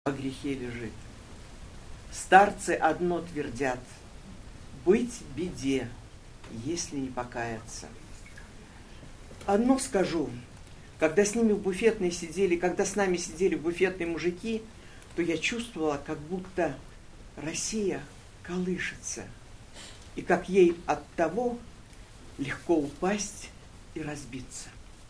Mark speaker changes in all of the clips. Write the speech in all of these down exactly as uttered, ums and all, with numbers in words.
Speaker 1: о грехе лежит. Старцы одно твердят: быть беде, если не покаяться. Одно скажу: когда с ними в буфетной сидели, когда с нами сидели буфетные мужики, то я чувствовала, как будто Россия колышется, и как ей от того легко упасть и разбиться.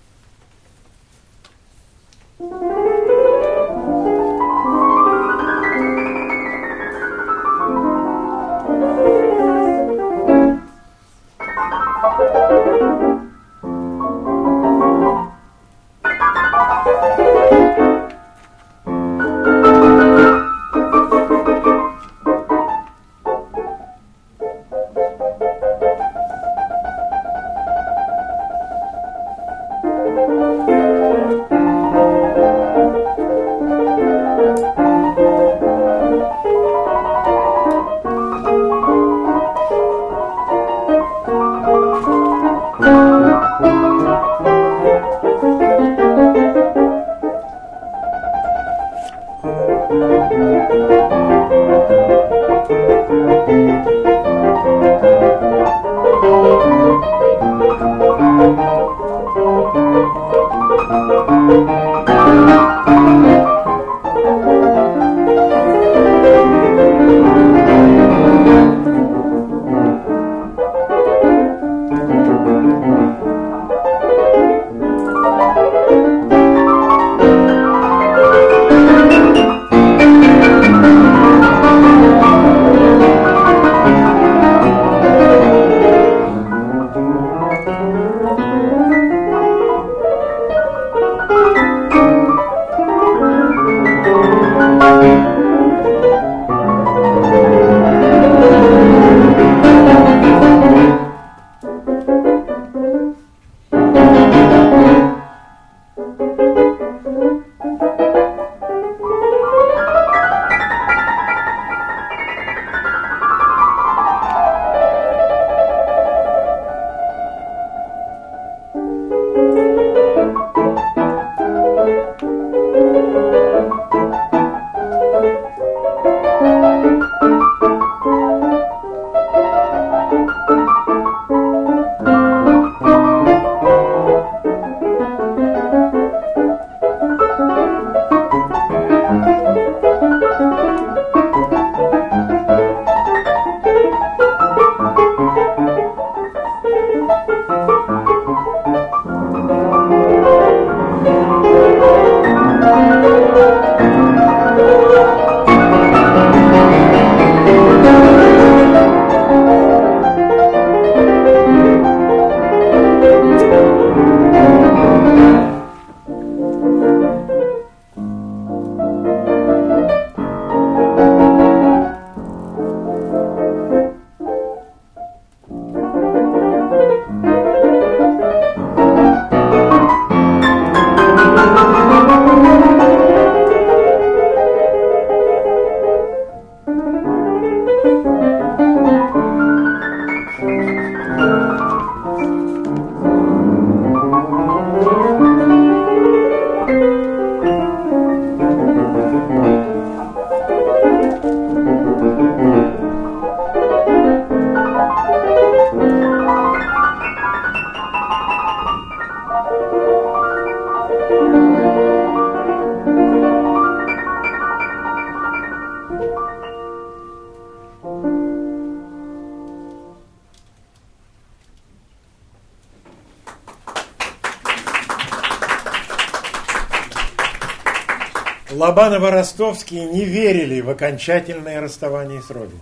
Speaker 2: Лобаново-Ростовские не верили в окончательное расставание с Родиной.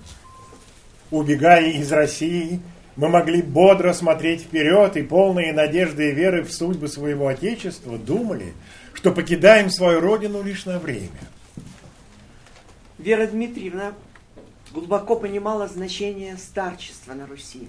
Speaker 2: Убегая из России, мы могли бодро смотреть вперед и, полные надежды и веры в судьбы своего Отечества, думали, что покидаем свою Родину лишь на время.
Speaker 1: Вера Дмитриевна глубоко понимала значение старчества на Руси,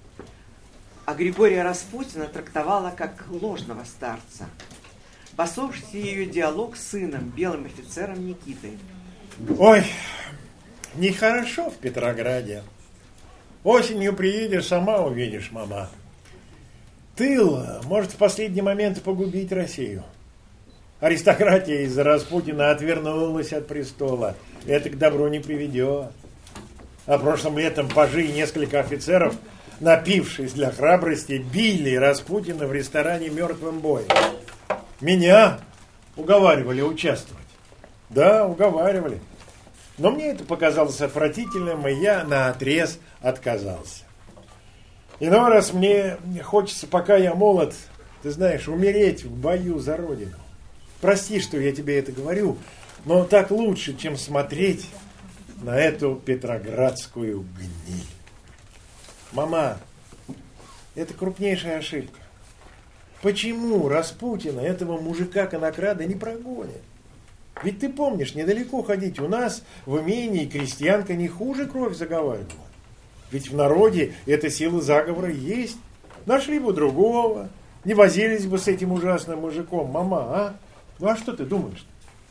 Speaker 1: а Григория Распутина трактовала как ложного старца. Послушайте ее диалог с сыном, белым офицером Никитой.
Speaker 2: Ой, нехорошо в Петрограде. Осенью приедешь, сама увидишь, мама. Тыл может в последний момент погубить Россию. Аристократия из-за Распутина отвернулась от престола. Это к добру не приведет. А прошлым летом пажи и несколько офицеров, напившись для храбрости, били Распутина в ресторане мертвым боем. Меня уговаривали участвовать. Да, уговаривали. Но мне это показалось отвратительным, и я наотрез отказался. Иной раз мне хочется, пока я молод, ты знаешь, умереть в бою за Родину. Прости, что я тебе это говорю, но так лучше, чем смотреть на эту петроградскую гниль. Мама, это крупнейшая ошибка. Почему Распутина, этого мужика-конокрада, не прогонят? Ведь ты помнишь, недалеко ходить. У нас в имении крестьянка не хуже кровь заговаривала. Ведь в народе эта сила заговора есть. Нашли бы другого, не возились бы с этим ужасным мужиком. Мама, а? Ну а что ты думаешь?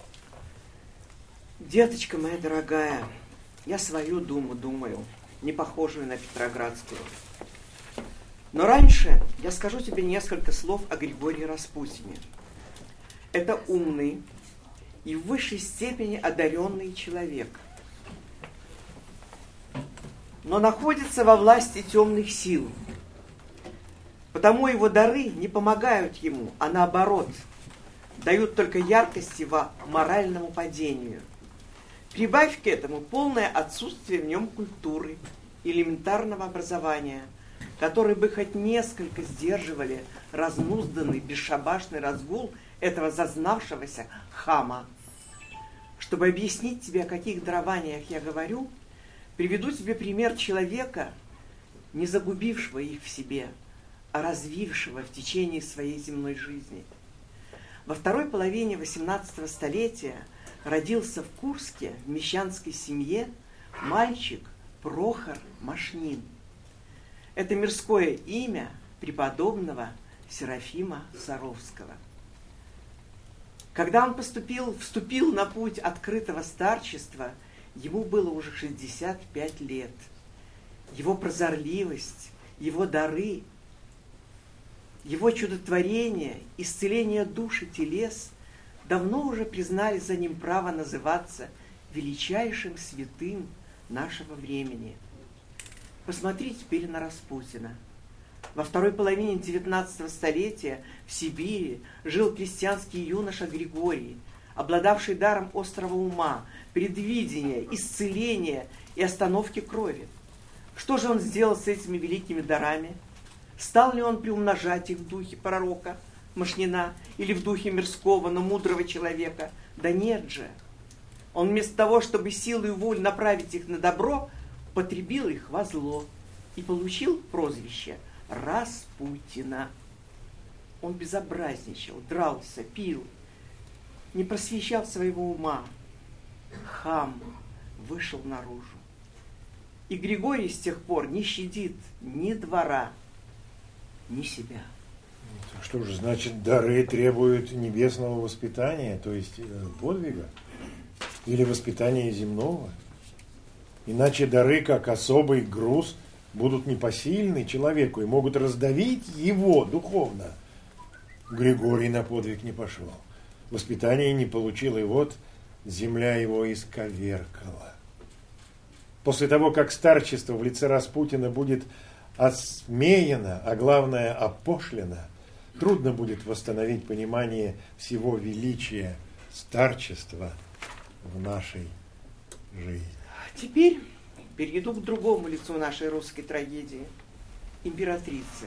Speaker 1: Деточка моя дорогая, я свою думу думаю, не похожую на петроградскую. Но раньше я скажу тебе несколько слов о Григории Распутине. Это умный и в высшей степени одаренный человек, но находится во власти темных сил. Потому его дары не помогают ему, а наоборот, дают только яркость его моральному падению. Прибавь к этому полное отсутствие в нем культуры, элементарного образования, которые бы хоть несколько сдерживали разнузданный, бесшабашный разгул этого зазнавшегося хама. Чтобы объяснить тебе, о каких дарованиях я говорю, приведу тебе пример человека, не загубившего их в себе, а развившего в течение своей земной жизни. Во второй половине восемнадцатого столетия родился в Курске в мещанской семье мальчик Прохор Машнин. Это мирское имя преподобного Серафима Саровского. Когда он поступил, вступил на путь открытого старчества, ему было уже шестьдесят пять лет. Его прозорливость, его дары, его чудотворение, исцеление душ и телес давно уже признали за ним право называться величайшим святым нашего времени. Посмотри теперь на Распутина. Во второй половине девятнадцатого столетия в Сибири жил крестьянский юноша Григорий, обладавший даром острого ума, предвидения, исцеления и остановки крови. Что же он сделал с этими великими дарами? Стал ли он приумножать их в духе пророка Машнина или в духе мирского, но мудрого человека? Да нет же. Он вместо того, чтобы силой и волей направить их на добро, потребил их во зло и получил прозвище Распутина. Он безобразничал, дрался, пил, не просвещал своего ума. Хам вышел наружу. И Григорий с тех пор не щадит ни двора, ни себя.
Speaker 2: Что же, значит, дары требуют небесного воспитания, то есть подвига? Или воспитания земного? Иначе дары, как особый груз, будут непосильны человеку и могут раздавить его духовно. Григорий на подвиг не пошел. Воспитания не получил, и вот земля его исковеркала. После того, как старчество в лице Распутина будет осмеяно, а главное опошлено, трудно будет восстановить понимание всего величия старчества в нашей жизни.
Speaker 1: Теперь перейду к другому лицу нашей русской трагедии – императрице.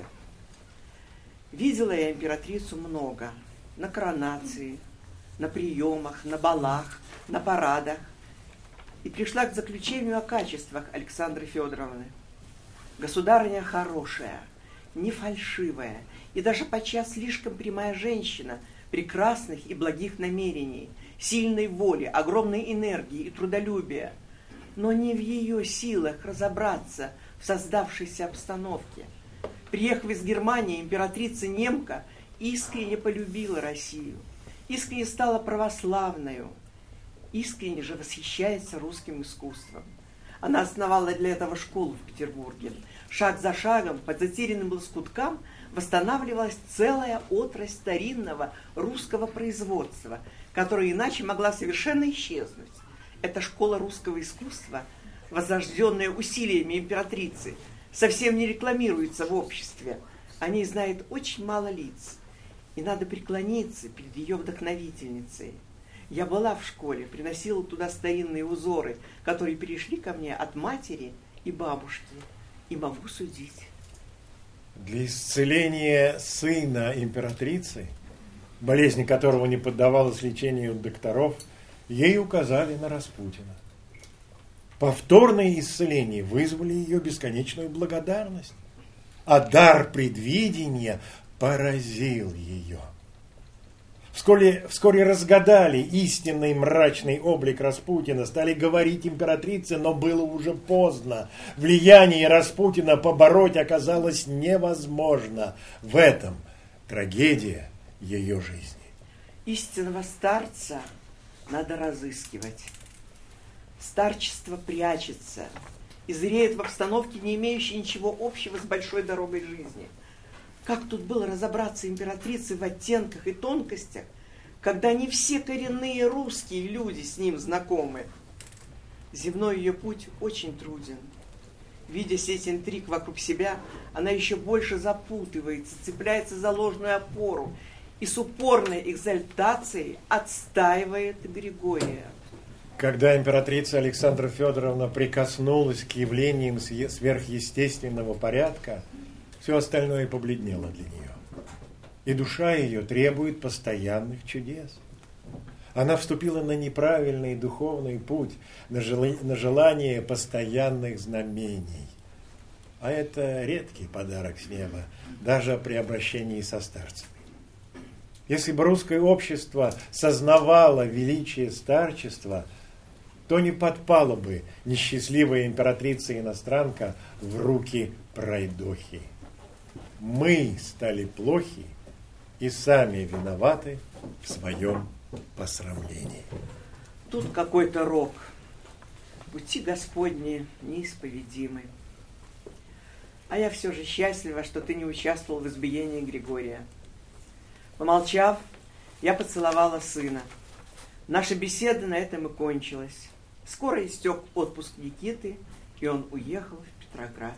Speaker 1: Видела я императрицу много на коронации, на приемах, на балах, на парадах, и пришла к заключению о качествах Александры Федоровны. Государыня хорошая, не фальшивая и даже подчас слишком прямая женщина прекрасных и благих намерений, сильной воли, огромной энергии и трудолюбия, но не в ее силах разобраться в создавшейся обстановке. Приехав из Германии, императрица немка искренне полюбила Россию, искренне стала православною, искренне же восхищается русским искусством. Она основала для этого школу в Петербурге. Шаг за шагом, по затерянным лоскуткам, восстанавливалась целая отрасль старинного русского производства, которая иначе могла совершенно исчезнуть. Эта школа русского искусства, возрожденная усилиями императрицы, совсем не рекламируется в обществе. О ней знает очень мало лиц, и надо преклониться перед ее вдохновительницей. Я была в школе, приносила туда старинные узоры, которые перешли ко мне от матери и бабушки, и могу судить.
Speaker 2: Для исцеления сына императрицы, болезнь которого не поддавалась лечению докторов, ей указали на Распутина. Повторные исцеления вызвали ее бесконечную благодарность, а дар предвидения поразил ее. Вскоре, вскоре разгадали истинный мрачный облик Распутина, стали говорить императрице, но было уже поздно. Влияние Распутина побороть оказалось невозможно. В этом трагедия ее жизни.
Speaker 1: Истинного старца надо разыскивать. Старчество прячется и зреет в обстановке, не имеющей ничего общего с большой дорогой жизни. Как тут было разобраться императрице в оттенках и тонкостях, когда не все коренные русские люди с ним знакомы? Земной ее путь очень труден. Видя сеть интриг вокруг себя, она еще больше запутывается, цепляется за ложную опору и с упорной экзальтацией отстаивает Григория.
Speaker 2: Когда императрица Александра Федоровна прикоснулась к явлениям сверхъестественного порядка, все остальное побледнело для нее. И душа ее требует постоянных чудес. Она вступила на неправильный духовный путь, на желание постоянных знамений. А это редкий подарок с неба, даже при обращении со старцами. Если бы русское общество сознавало величие старчества, то не подпала бы несчастливая императрица-иностранка в руки пройдохи. Мы стали плохи и сами виноваты в своем посрамлении.
Speaker 1: Тут какой-то рок. Пути Господни неисповедимы. А я все же счастлива, что ты не участвовал в избиении Григория. Помолчав, я поцеловала сына. Наша беседа на этом и кончилась. Скоро истек отпуск Никиты, и он уехал в Петроград.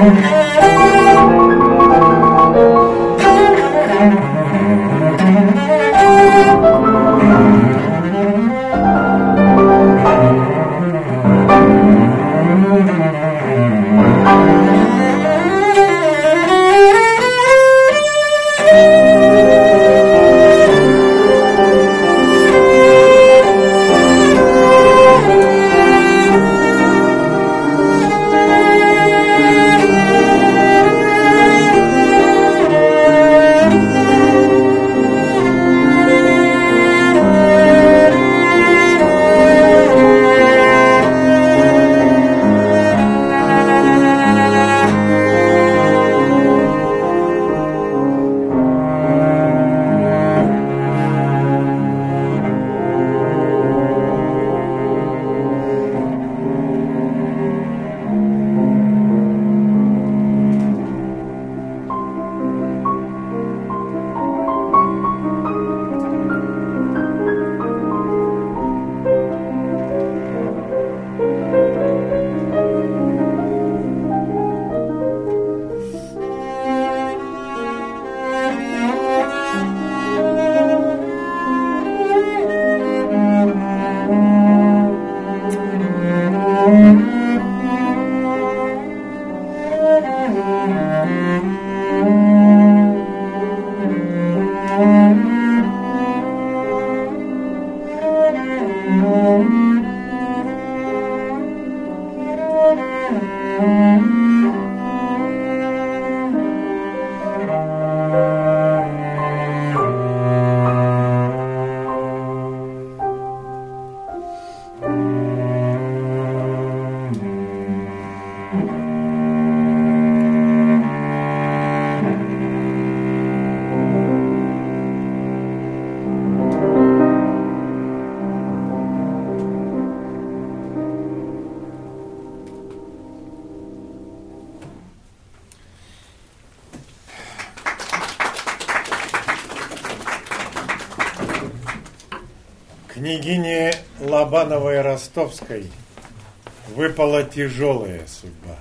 Speaker 2: Княгине Лобановой-Ростовской выпала тяжелая судьба.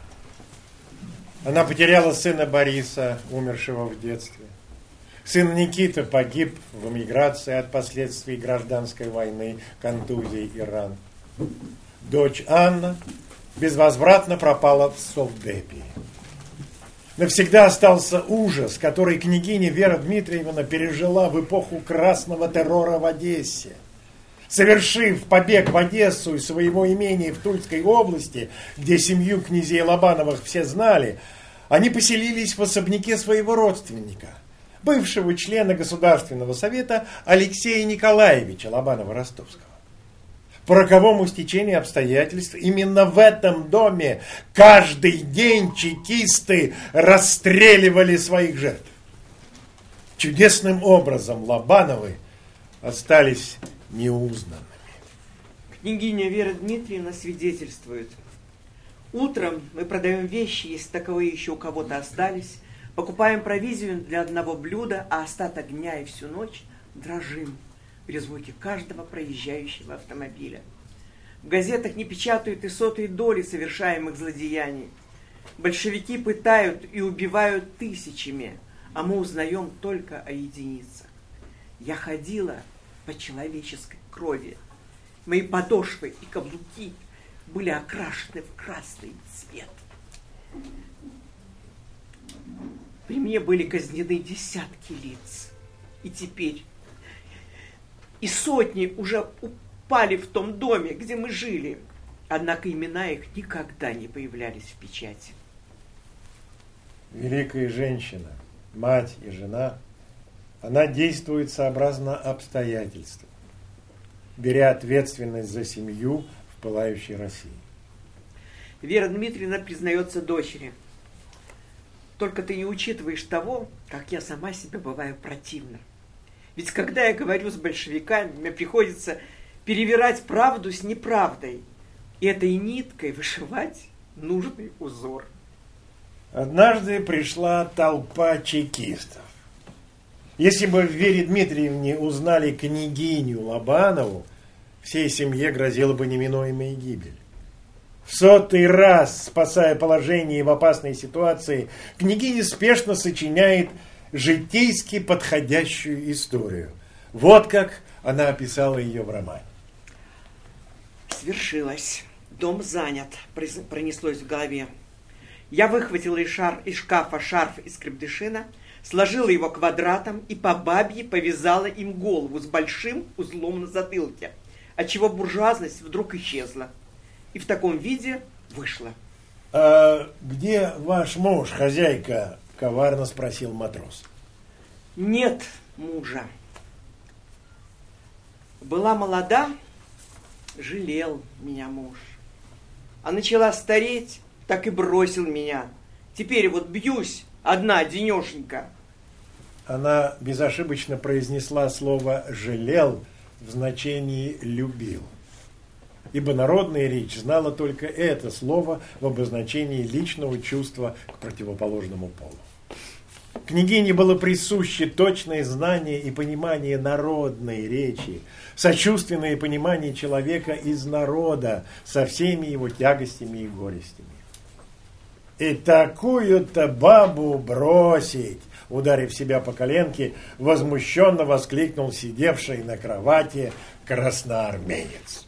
Speaker 2: Она потеряла сына Бориса, умершего в детстве. Сын Никита погиб в эмиграции от последствий гражданской войны, контузий и ран. Дочь Анна безвозвратно пропала в Совдепе. Навсегда остался ужас, который княгиня Вера Дмитриевна пережила в эпоху красного террора в Одессе. Совершив побег в Одессу из своего имения в Тульской области, где семью князей Лобановых все знали, они поселились в особняке своего родственника, бывшего члена Государственного совета Алексея Николаевича Лобанова-Ростовского. По роковому стечению обстоятельств именно в этом доме каждый день чекисты расстреливали своих жертв. Чудесным образом Лобановы остались неузнанными.
Speaker 1: Княгиня Вера Дмитриевна свидетельствует. Утром мы продаем вещи, если таковые еще у кого-то остались, покупаем провизию для одного блюда, а остаток дня и всю ночь дрожим при звуке каждого проезжающего автомобиля. В газетах не печатают и сотой доли совершаемых злодеяний. Большевики пытают и убивают тысячами, а мы узнаем только о единицах. Я ходила по человеческой крови. Мои подошвы и каблуки были окрашены в красный цвет. При мне были казнены десятки лиц. И теперь и сотни уже упали в том доме, где мы жили. Однако имена их никогда не появлялись в печати.
Speaker 2: Великая женщина, мать и жена, она действует сообразно обстоятельствам, беря ответственность за семью в пылающей России.
Speaker 1: Вера Дмитриевна признается дочери. Только ты не учитываешь того, как я сама себе бываю противна. Ведь когда я говорю с большевиками, мне приходится перевирать правду с неправдой и этой ниткой вышивать нужный узор.
Speaker 2: Однажды пришла толпа чекистов. Если бы в Вере Дмитриевне узнали княгиню Лобанову, всей семье грозила бы неминуемая гибель. В сотый раз, спасая положение в опасной ситуации, княгиня спешно сочиняет житейски подходящую историю. Вот как она описала ее в романе.
Speaker 1: Свершилось. Дом занят, пронеслось в голове. Я выхватила из, шар, из шкафа шарф из крепдышина, сложила его квадратом и по бабье повязала им голову с большим узлом на затылке, отчего буржуазность вдруг исчезла. И в таком виде вышла.
Speaker 2: «А где ваш муж, хозяйка?» — коварно спросил матрос.
Speaker 1: Нет мужа. Была молода, жалел меня муж. А начала стареть, так и бросил меня. Теперь вот бьюсь одна денешенька.
Speaker 2: Она безошибочно произнесла слово «жалел» в значении «любил». Ибо народная речь знала только это слово в обозначении личного чувства к противоположному полу. Княгине было присуще точное знание и понимание народной речи, сочувственное понимание человека из народа со всеми его тягостями и горестями. «И такую-то бабу бросить!» Ударив себя по коленке, возмущенно воскликнул сидевший на кровати красноармеец.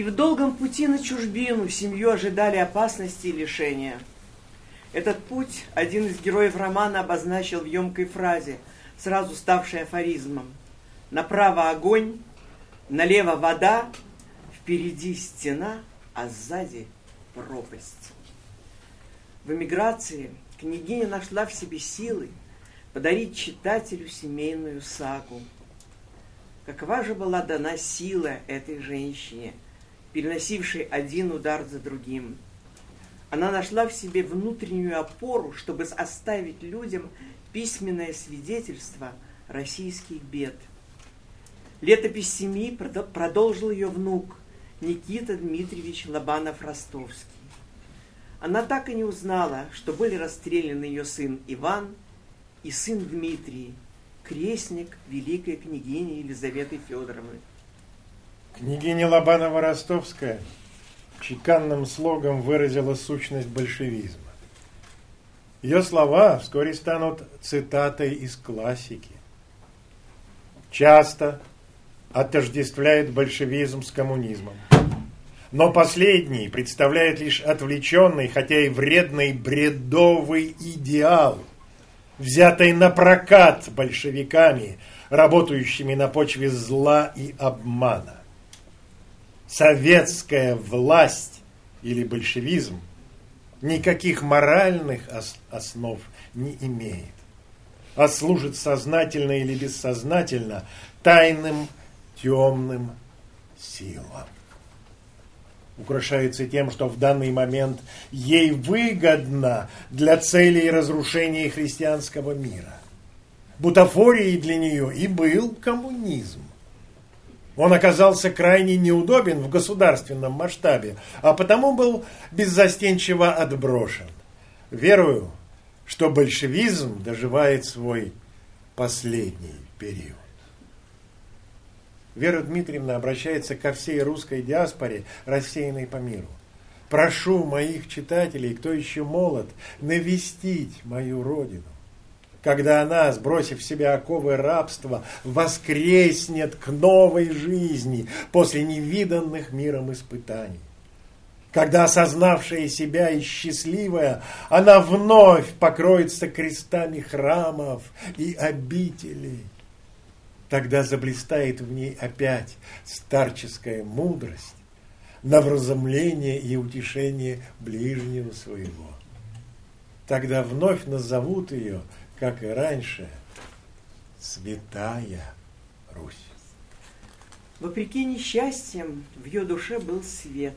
Speaker 1: И в долгом пути на чужбину семью ожидали опасности и лишения. Этот путь один из героев романа обозначил в емкой фразе, сразу ставшей афоризмом. Направо огонь, налево вода, впереди стена, а сзади пропасть. В эмиграции княгиня нашла в себе силы подарить читателю семейную сагу. Какова же была дана сила этой женщине, переносившей один удар за другим? Она нашла в себе внутреннюю опору, чтобы оставить людям письменное свидетельство российских бед. Летопись семьи продолжил ее внук Никита Дмитриевич Лобанов-Ростовский. Она так и не узнала, что были расстреляны ее сын Иван и сын Дмитрий, крестник великой княгини Елизаветы Федоровны.
Speaker 2: Княгиня Лобанова-Ростовская чеканным слогом выразила сущность большевизма. Ее слова вскоре станут цитатой из классики. Часто отождествляет большевизм с коммунизмом. Но последний представляет лишь отвлеченный, хотя и вредный, бредовый идеал, взятый на прокат большевиками, работающими на почве зла и обмана. Советская власть или большевизм никаких моральных основ не имеет, а служит сознательно или бессознательно тайным темным силам. Украшается тем, что в данный момент ей выгодно для целей разрушения христианского мира. Бутафорией для нее и был коммунизм. Он оказался крайне неудобен в государственном масштабе, а потому был беззастенчиво отброшен. Верую, что большевизм доживает свой последний период. Вера Дмитриевна обращается ко всей русской диаспоре, рассеянной по миру. Прошу моих читателей, кто еще молод, навестить мою родину, когда она, сбросив в себя оковы рабства, воскреснет к новой жизни после невиданных миром испытаний. Когда, осознавшая себя и счастливая, она вновь покроется крестами храмов и обителей. Тогда заблистает в ней опять старческая мудрость на вразумление и утешение ближнего своего. Тогда вновь назовут ее, как и раньше, Святая Русь.
Speaker 1: Вопреки несчастьям в ее душе был свет.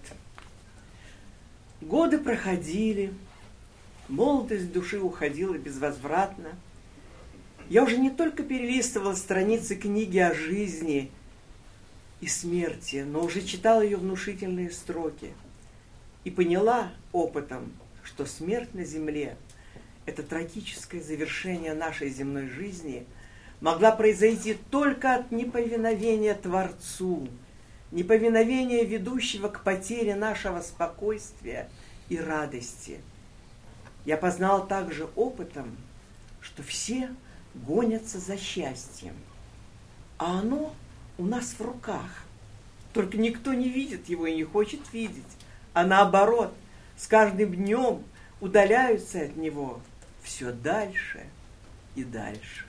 Speaker 1: Годы проходили, молодость души уходила безвозвратно. Я уже не только перелистывала страницы книги о жизни и смерти, но уже читала ее внушительные строки и поняла опытом, что смерть на земле, это трагическое завершение нашей земной жизни, могла произойти только от неповиновения Творцу, неповиновения ведущего к потере нашего спокойствия и радости. Я познала также опытом, что все гонятся за счастьем, а оно у нас в руках. Только никто не видит его и не хочет видеть, а наоборот, с каждым днем удаляются от него все дальше и дальше.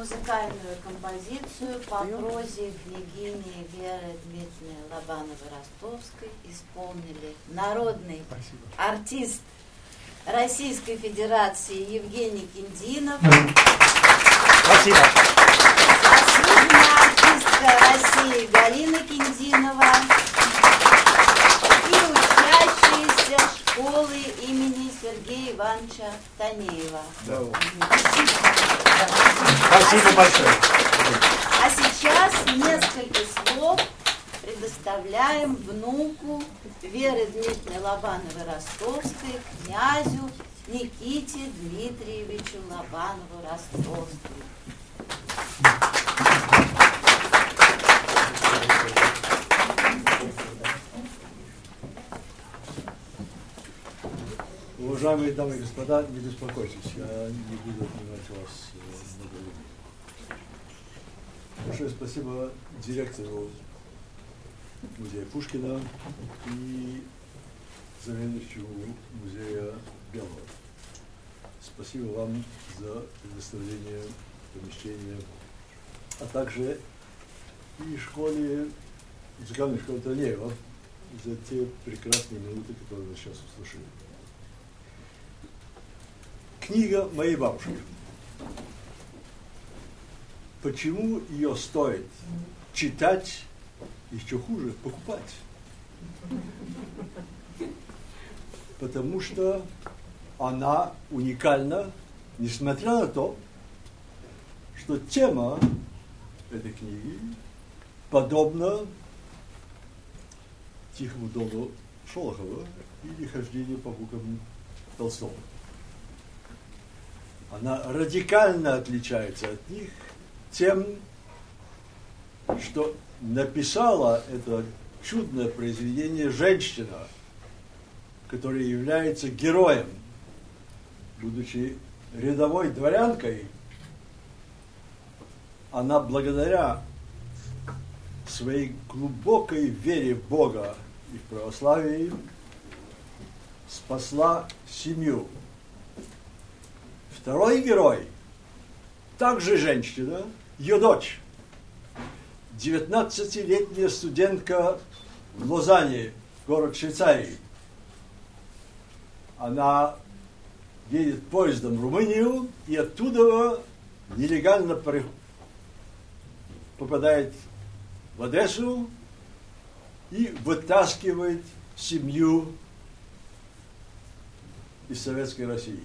Speaker 3: музыкальную композицию по прозе княгини Веры Дмитриевны Лобановой-Ростовской исполнили народный Спасибо. артист Российской Федерации Евгений Киндинов.
Speaker 2: Спасибо.
Speaker 3: Заслуженная артистка России Галина Киндинова и учащиеся школы имени Сергея Ивановича Танеева.
Speaker 2: Да. Спасибо большое.
Speaker 3: А сейчас несколько слов предоставляем внуку Веры Дмитриевны Лобановой-Ростовской, князю Никите Дмитриевичу Лобанову-Ростовскому.
Speaker 4: Уважаемые дамы и господа, не беспокойтесь, я не буду отнимать вас много времени. Большое спасибо директору музея Пушкина и заведующему музея Белого. Спасибо вам за предоставление помещения, а также и школе, музыкальной школе Танеева за те прекрасные минуты, которые вы сейчас услышали. Книга моей бабушки. Почему ее стоит читать, еще хуже, покупать? Потому что она уникальна, несмотря на то, что тема этой книги подобна Тихому дому Шолохова или Хождению по буквам Толстого. Она радикально отличается от них тем, что написала это чудное произведение женщина, которая является героем, будучи рядовой дворянкой. Она благодаря своей глубокой вере в Бога и в православие спасла семью. Второй герой, также женщина, ее дочь, девятнадцатилетняя студентка в Лозанне, город Швейцарии. Она едет поездом в Румынию и оттуда нелегально попадает в Одессу и вытаскивает семью из Советской России.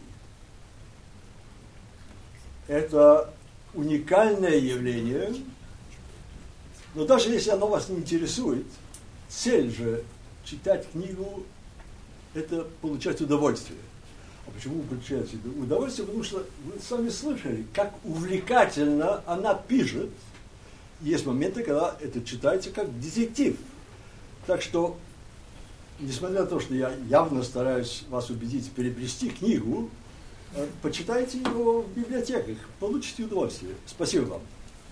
Speaker 4: Это уникальное явление, но даже если оно вас не интересует, цель же читать книгу – это получать удовольствие. А почему вы получаете удовольствие? Потому что вы сами слышали, как увлекательно она пишет. Есть моменты, когда это читается как детектив. Так что, несмотря на то, что я явно стараюсь вас убедить приобрести книгу, почитайте его в библиотеках, получите удовольствие. Спасибо вам.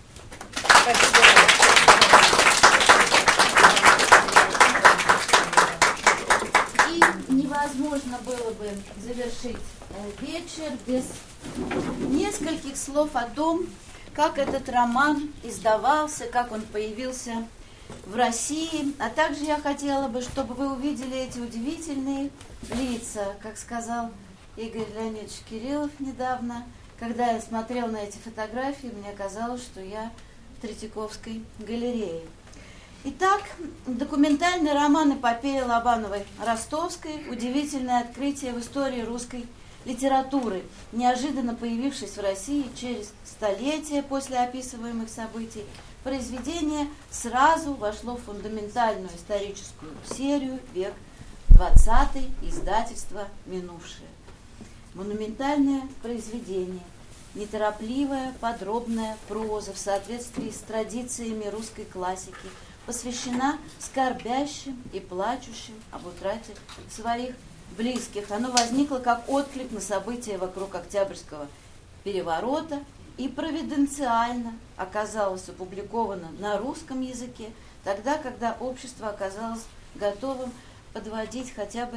Speaker 3: И невозможно было бы завершить вечер без нескольких слов о том, как этот роман издавался, как он появился в России. А также я хотела бы, чтобы вы увидели эти удивительные лица, как сказал Игорь Леонидович Кириллов недавно. Когда я смотрел на эти фотографии, мне казалось, что я в Третьяковской галерее. Итак, документальный роман «Эпопея Лобановой-Ростовской» – удивительное открытие в истории русской литературы, неожиданно появившись в России через столетия после описываемых событий. Произведение сразу вошло в фундаментальную историческую серию «Век двадцатый», издательство «Минувшее». Монументальное произведение, неторопливая, подробная проза в соответствии с традициями русской классики, посвящена скорбящим и плачущим об утрате своих близких. Оно возникло как отклик на события вокруг Октябрьского переворота и провиденциально оказалось опубликовано на русском языке, тогда, когда общество оказалось готовым подводить хотя бы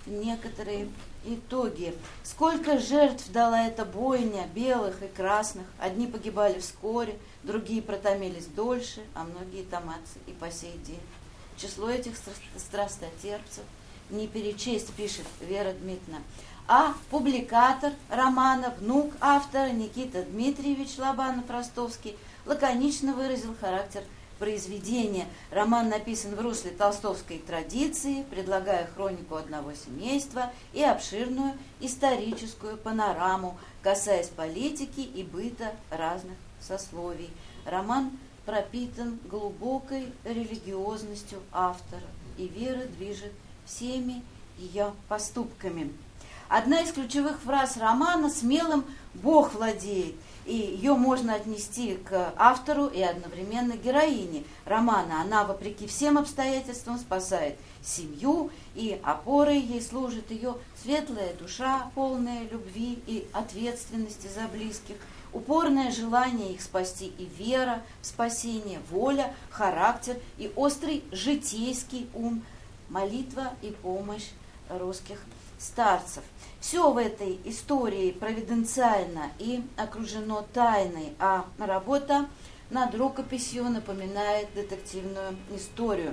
Speaker 3: некоторые итоги. Сколько жертв дала эта бойня белых и красных. Одни погибали вскоре, другие протомились дольше, а многие томатся и по сей день. Число этих страстотерпцев не перечесть, пишет Вера Дмитриевна. А публикатор романа, внук автора Никита Дмитриевич Лобанов-Ростовский лаконично выразил характер произведения. Роман написан в русле толстовской традиции, предлагая хронику одного семейства и обширную историческую панораму, касаясь политики и быта разных сословий. Роман пропитан глубокой религиозностью автора, и вера движет всеми ее поступками. Одна из ключевых фраз романа «Смелым Бог владеет», и ее можно отнести к автору и одновременно героине романа. Она, вопреки всем обстоятельствам, спасает семью, и опорой ей служит ее светлая душа, полная любви и ответственности за близких, упорное желание их спасти и вера в спасение, воля, характер и острый житейский ум, молитва и помощь русских старцев. Все в этой истории провиденциально и окружено тайной, а работа над рукописью напоминает детективную историю.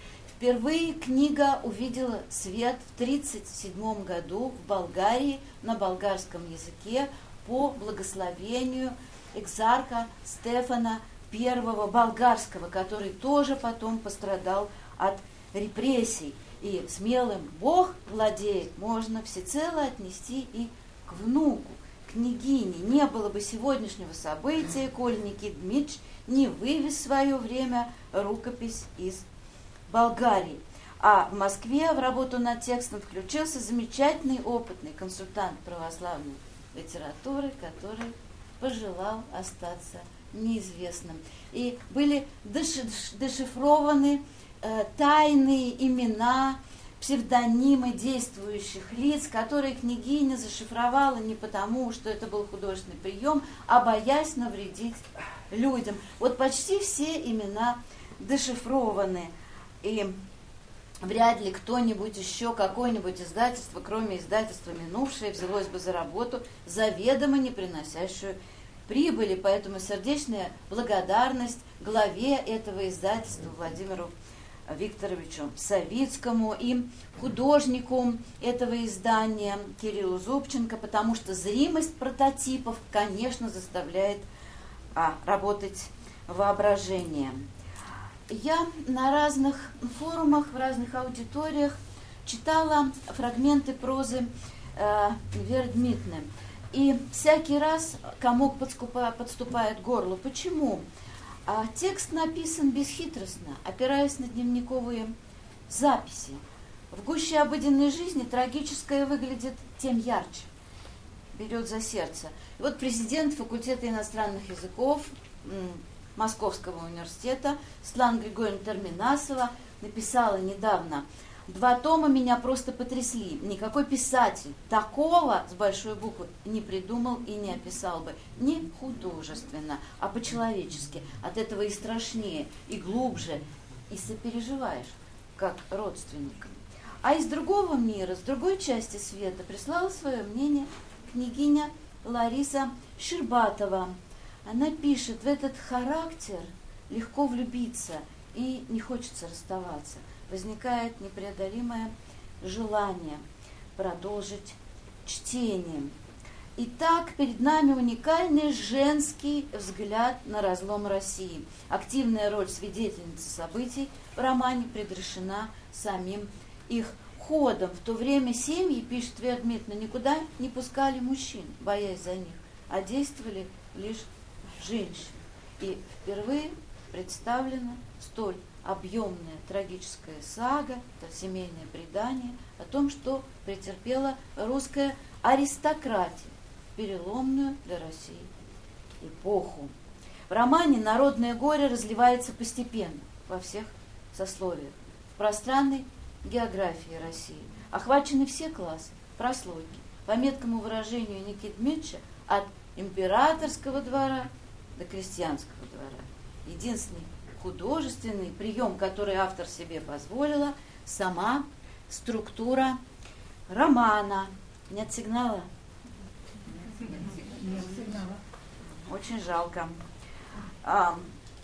Speaker 3: Впервые книга увидела свет в тридцать седьмом году в Болгарии на болгарском языке по благословению экзарха Стефана Первого Болгарского, который тоже потом пострадал от репрессий. И смелым Бог владеет можно всецело отнести и к внуку, княгине. Не было бы сегодняшнего события, коль Никит Дмитрич не вывез в свое время рукопись из Болгарии. А в Москве в работу над текстом включился замечательный опытный консультант православной литературы, который пожелал остаться неизвестным. И были дешифрованы тайные имена, псевдонимы действующих лиц, которые княгиня зашифровала не потому, что это был художественный прием, а боясь навредить людям. Вот почти все имена дешифрованы, и вряд ли кто-нибудь еще, какое-нибудь издательство, кроме издательства «Минувшее», взялось бы за работу, заведомо не приносящую прибыли. Поэтому сердечная благодарность главе этого издательства Владимиру Викторовичу Савицкому и художнику этого издания Кириллу Зубченко, потому что зримость прототипов, конечно, заставляет а, работать воображение. Я на разных форумах, в разных аудиториях читала фрагменты прозы э, Веры Дмитриевны, и всякий раз комок подступает, подступает к горлу. Почему? А текст написан бесхитростно, опираясь на дневниковые записи. В гуще обыденной жизни трагическое выглядит тем ярче, берет за сердце. И вот президент факультета иностранных языков Московского университета Светлана Григорьевна Терминасова написала недавно: «Два тома меня просто потрясли. Никакой писатель такого с большой буквы не придумал и не описал бы. Не художественно, а по-человечески. От этого и страшнее, и глубже, и сопереживаешь, как родственник». А из другого мира, с другой части света прислала свое мнение княгиня Лариса Щербатова. Она пишет: в этот характер легко влюбиться и не хочется расставаться. Возникает непреодолимое желание продолжить чтение. Итак, перед нами уникальный женский взгляд на разлом России. Активная роль свидетельницы событий в романе предрешена самим их ходом. В то время семьи, пишет Вера Дмитриевна, никуда не пускали мужчин, боясь за них, а действовали лишь женщины. И впервые представлена столь объемная трагическая сага, это семейное предание о том, что претерпела русская аристократия в переломную для России эпоху. В романе народное горе разливается постепенно во всех сословиях. В пространной географии России охвачены все классы, прослойки. По меткому выражению Никиты Дмитрича, от императорского двора до крестьянского двора. Единственный художественный прием, который автор себе позволила, сама структура романа. Нет сигнала?
Speaker 5: Нет сигнала.
Speaker 3: Очень жалко. А,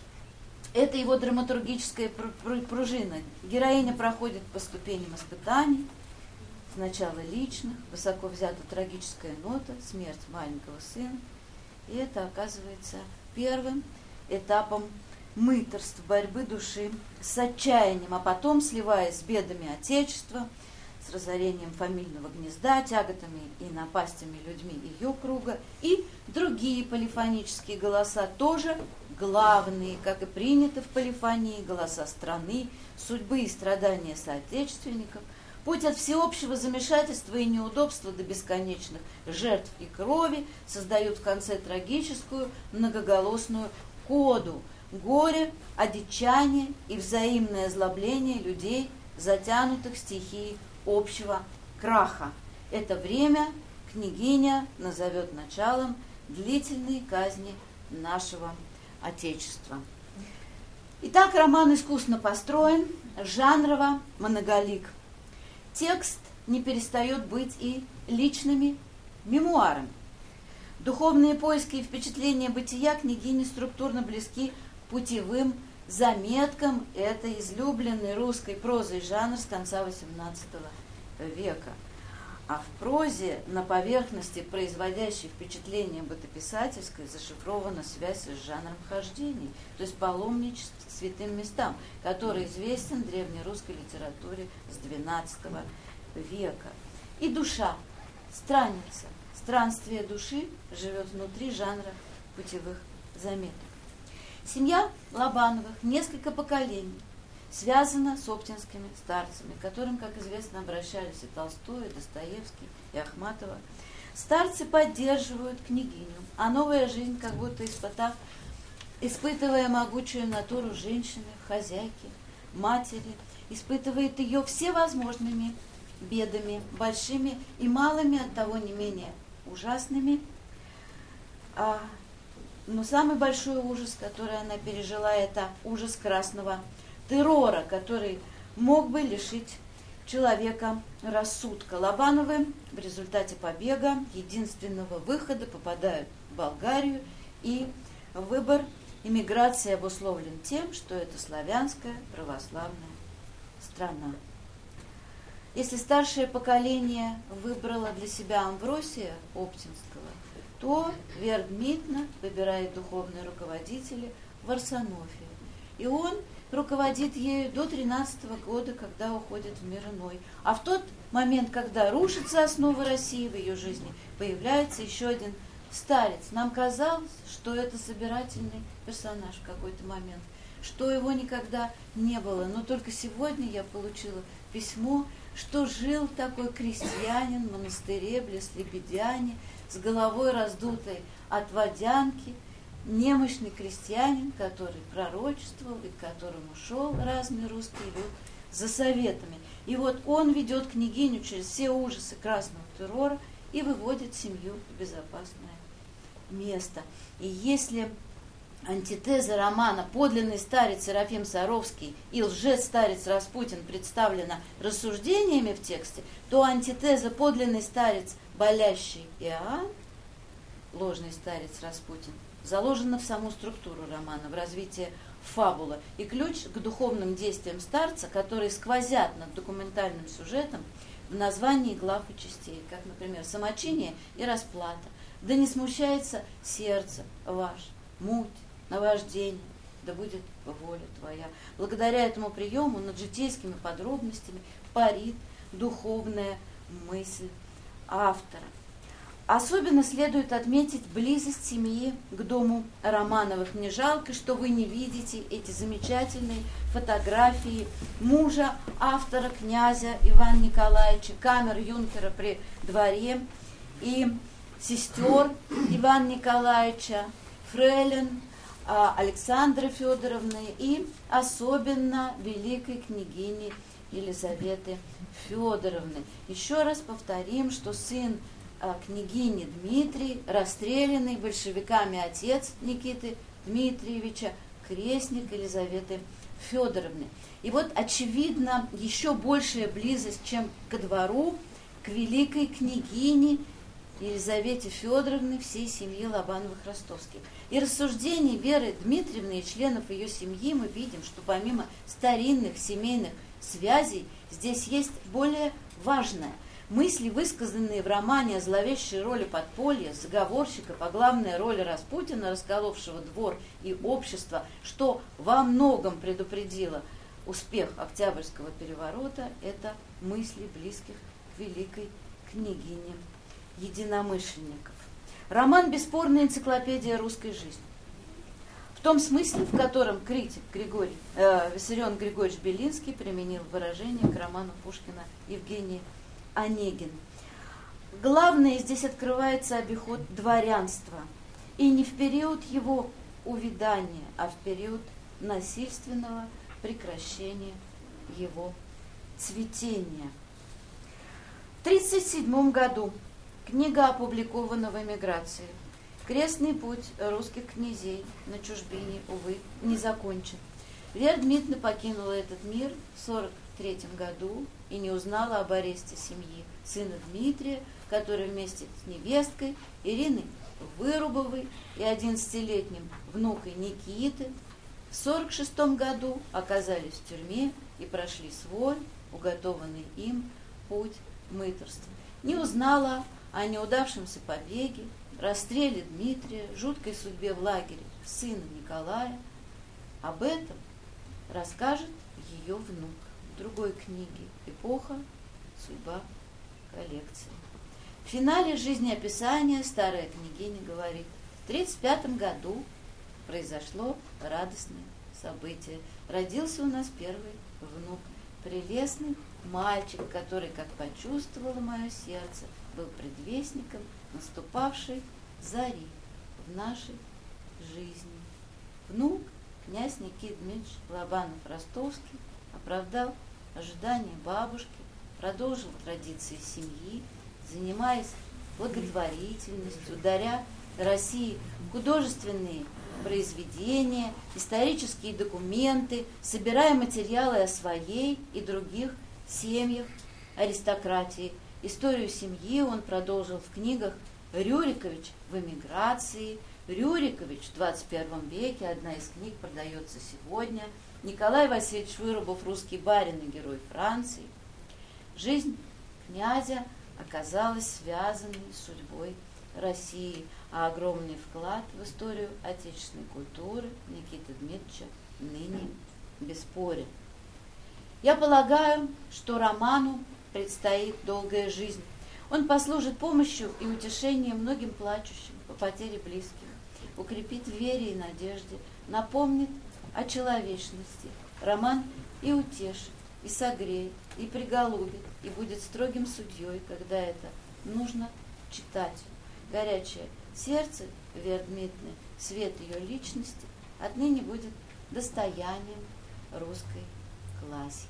Speaker 3: это его драматургическая пружина. Героиня проходит по ступеням испытаний. Сначала личных, высоко взята трагическая нота, смерть маленького сына. И это оказывается первым этапом мытарств, борьбы души с отчаянием, а потом, сливаясь с бедами Отечества, с разорением фамильного гнезда, тяготами и напастями людьми ее круга, и другие полифонические голоса, тоже главные, как и принято в полифонии, голоса страны, судьбы и страдания соотечественников, путь от всеобщего замешательства и неудобства до бесконечных жертв и крови создают в конце трагическую многоголосную коду, горе, одичание и взаимное озлобление людей, затянутых стихией общего краха. Это время княгиня назовет началом длительной казни нашего Отечества. Итак, роман искусно построен, жанрово многолик. Текст не перестает быть и личными мемуарами. Духовные поиски и впечатления бытия княгини структурно близки путевым заметкам этой излюбленной русской прозой жанр с конца восемнадцатого века. А в прозе на поверхности, производящей впечатление бытописательской, зашифрована связь с жанром хождений, то есть паломничеств к святым местам, который известен в древнерусской литературе с двенадцатого века. И душа, страница, странствие души живет внутри жанра путевых заметок. Семья Лобановых несколько поколений связана с оптинскими старцами, к которым, как известно, обращались и Толстой, и Достоевский, и Ахматова. Старцы поддерживают княгиню, а новая жизнь, как будто испытав, испытывая могучую натуру женщины, хозяйки, матери, испытывает ее всевозможными бедами, большими и малыми, оттого не менее ужасными. А, но самый большой ужас, который она пережила, это ужас красного террора, который мог бы лишить человека рассудка. Лобановы в результате побега, единственного выхода, попадают в Болгарию, и выбор эмиграции обусловлен тем, что это славянская православная страна. Если старшее поколение выбрало для себя Амвросия Оптинского, то Вердмитна выбирает духовные руководители в Арсенофе. И он руководит ею до тринадцатого года, когда уходит в мир иной. А в тот момент, когда рушится основа России в ее жизни, появляется еще один старец. Нам казалось, что это собирательный персонаж в какой-то момент, что его никогда не было. Но только сегодня я получила письмо, что жил такой крестьянин в монастыре близ Лебедяне, с головой раздутой от водянки, немощный крестьянин, который пророчествовал и к которому шел разный русский люд за советами. И вот он ведет княгиню через все ужасы красного террора и выводит семью в безопасное место. И если антитеза романа «Подлинный старец Серафим Саровский» и «Лжец-старец Распутин» представлена рассуждениями в тексте, то антитеза «Подлинный старец болящий Иоанн», ложный старец Распутин, заложена в саму структуру романа, в развитие фабулы. И ключ к духовным действиям старца, которые сквозят над документальным сюжетом в названии глав и частей, как, например, «Самочиние» и «Расплата». «Да не смущается сердце ваше, муть, наваждение, да будет воля твоя». Благодаря этому приему над житейскими подробностями парит духовная мысль автора. Особенно следует отметить близость семьи к дому Романовых. Мне жалко, что вы не видите эти замечательные фотографии мужа автора, князя Ивана Николаевича, камер-юнкера при дворе, и сестер Ивана Николаевича, фрейлин Александры Федоровны и особенно великой княгини Елизаветы Федоровны. Еще раз повторим, что сын княгини Дмитрий, расстрелянный большевиками отец Никиты Дмитриевича, крестник Елизаветы Федоровны. И вот, очевидно, еще большая близость, чем ко двору, к великой княгине Елизавете Федоровне всей семьи Лобановых-Ростовских. И рассуждений Веры Дмитриевны и членов ее семьи мы видим, что помимо старинных семейных связей, здесь есть более важное. Мысли, высказанные в романе о зловещей роли подполья, заговорщиков, а главная роль Распутина, расколовшего двор и общество, что во многом предопределило успех Октябрьского переворота, это мысли близких к великой княгине единомышленников. Роман бесспорная энциклопедия русской жизни. В том смысле, в котором критик Григорий, э, Виссарион Григорьевич Белинский применил выражение к роману Пушкина Евгений Онегин. Главное, здесь открывается обиход дворянства. И не в период его увядания, а в период насильственного прекращения его цветения. В тысяча девятьсот тридцать седьмом году книга опубликована в эмиграции. Крестный путь русских князей на чужбине, увы, не закончен. Вера Дмитриевна покинула этот мир в сорок третьем году и не узнала об аресте семьи сына Дмитрия, который вместе с невесткой Ириной Вырубовой и одиннадцатилетним внукой Никиты в сорок шестом году оказались в тюрьме и прошли свой, уготованный им, путь мытарства. Не узнала о неудавшемся побеге, расстреле Дмитрия, жуткой судьбе в лагере сына Николая. Об этом расскажет ее внук в другой книге «Эпоха. Судьба. Коллекции». В финале жизнеописания старая княгиня говорит: в тридцать пятом году произошло радостное событие. Родился у нас первый внук, прелестный мальчик, который, как почувствовало мое сердце, был предвестником наступавшей зари в нашей жизни. Внук, князь Никита Дмитриевич Лобанов-Ростовский, оправдал ожидания бабушки, продолжил традиции семьи, занимаясь благотворительностью, даря России художественные произведения, исторические документы, собирая материалы о своей и других семьях аристократии. Историю семьи он продолжил в книгах «Рюрикович в эмиграции», «Рюрикович в двадцать первом веке», одна из книг продается сегодня, Николай Васильевич Вырубов, русский барин и герой Франции. Жизнь князя оказалась связанной с судьбой России, а огромный вклад в историю отечественной культуры Никиты Дмитриевича ныне бесспорен. Я полагаю, что роману предстоит долгая жизнь. Он послужит помощью и утешением многим плачущим по потере близких, укрепит в вере и надежде, напомнит о человечности. Роман и утешит, и согреет, и приголубит, и будет строгим судьей, когда это нужно читать. Горячее сердце Веры Дмитриевны, свет ее личности отныне будет достоянием русской классики.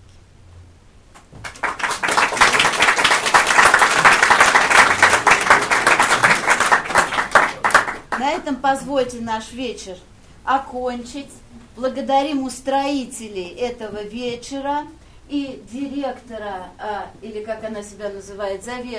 Speaker 3: На этом позвольте наш вечер окончить. Благодарим устроителей этого вечера и директора, а, или как она себя называет, заведующего